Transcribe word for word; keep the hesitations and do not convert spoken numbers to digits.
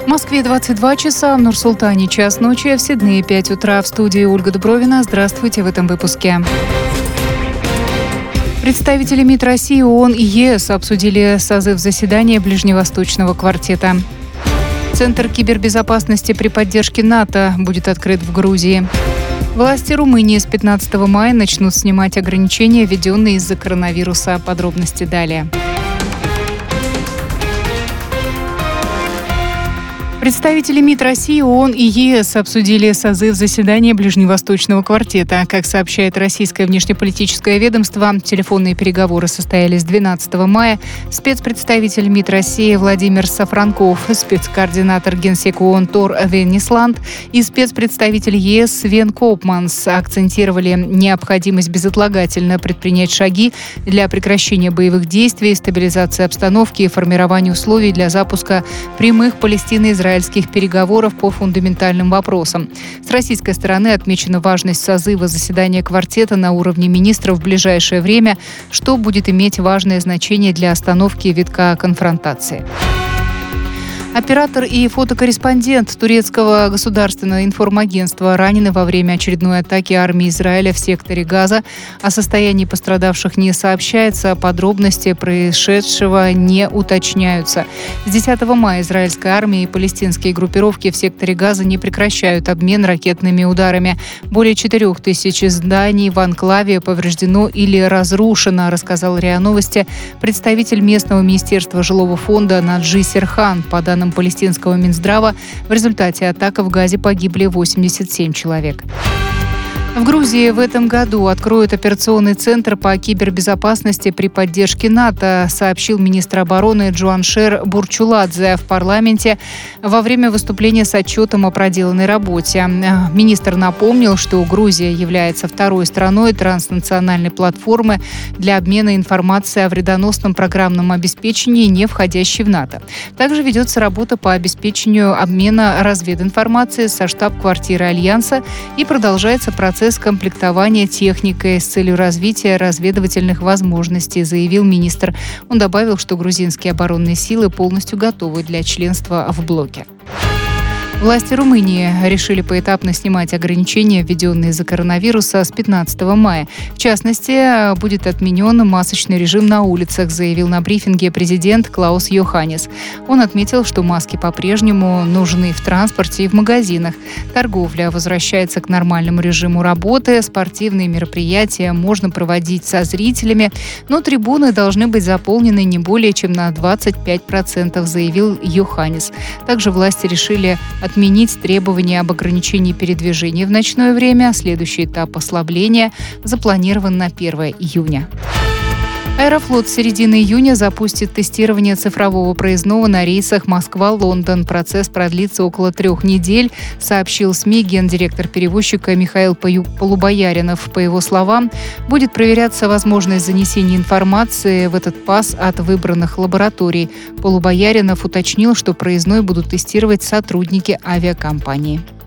Москве двадцать два часа, в Нур-Султане час ночи, а в Сиднее пять утра. В студии Ольга Дубровина. Здравствуйте в этом выпуске. Представители МИД России, ООН и ЕС обсудили созыв заседания Ближневосточного квартета. Центр кибербезопасности при поддержке НАТО будет открыт в Грузии. Власти Румынии с пятнадцатого мая начнут снимать ограничения, введенные из-за коронавируса. Подробности далее. Представители МИД России, ООН и ЕС обсудили созыв заседания Ближневосточного квартета. Как сообщает российское внешнеполитическое ведомство, телефонные переговоры состоялись двенадцатого мая. Спецпредставитель МИД России Владимир Сафранков, спецкоординатор Генсека ООН Тор Веннисланд и спецпредставитель ЕС Свен Копманс акцентировали необходимость безотлагательно предпринять шаги для прекращения боевых действий, стабилизации обстановки и формирования условий для запуска прямых палестино-израильских переговоров по фундаментальным вопросам. С российской стороны отмечена важность созыва заседания квартета на уровне министров в ближайшее время, что будет иметь важное значение для остановки витка конфронтации. Оператор и фотокорреспондент турецкого государственного информагентства ранены во время очередной атаки армии Израиля в секторе Газа. О состоянии пострадавших не сообщается, подробности происшедшего не уточняются. С десятого мая израильская армия и палестинские группировки в секторе Газа не прекращают обмен ракетными ударами. Более четырех тысяч зданий в анклаве повреждено или разрушено, рассказал РИА Новости представитель местного министерства жилого фонда Наджи Серхан. По данным палестинского Минздрава, в результате атак в Газе погибли восемьдесят семь человек. В Грузии в этом году откроют операционный центр по кибербезопасности при поддержке НАТО, сообщил министр обороны Джуаншер Бурчуладзе в парламенте во время выступления с отчетом о проделанной работе. Министр напомнил, что Грузия является второй страной транснациональной платформы для обмена информацией о вредоносном программном обеспечении, не входящей в НАТО. Также ведется работа по обеспечению обмена развединформацией со штаб-квартиры Альянса и продолжается процесс комплектования техникой с целью развития разведывательных возможностей, заявил министр. Он добавил, что грузинские оборонные силы полностью готовы для членства в блоке. Власти Румынии решили поэтапно снимать ограничения, введенные из-за коронавируса, с пятнадцатого мая. В частности, будет отменен масочный режим на улицах, заявил на брифинге президент Клаус Йоханнис. Он отметил, что маски по-прежнему нужны в транспорте и в магазинах. Торговля возвращается к нормальному режиму работы, спортивные мероприятия можно проводить со зрителями, но трибуны должны быть заполнены не более чем на двадцать пять процентов, заявил Йоханнис. Также власти решили отменить требования об ограничении передвижения в ночное время. Следующий этап ослабления запланирован на первое июня. Аэрофлот с середины июня запустит тестирование цифрового проездного на рейсах Москва-Лондон. Процесс продлится около трех недель, сообщил СМИ гендиректор перевозчика Михаил Полубояринов. По его словам, будет проверяться возможность занесения информации в этот пас от выбранных лабораторий. Полубояринов уточнил, что проездной будут тестировать сотрудники авиакомпании.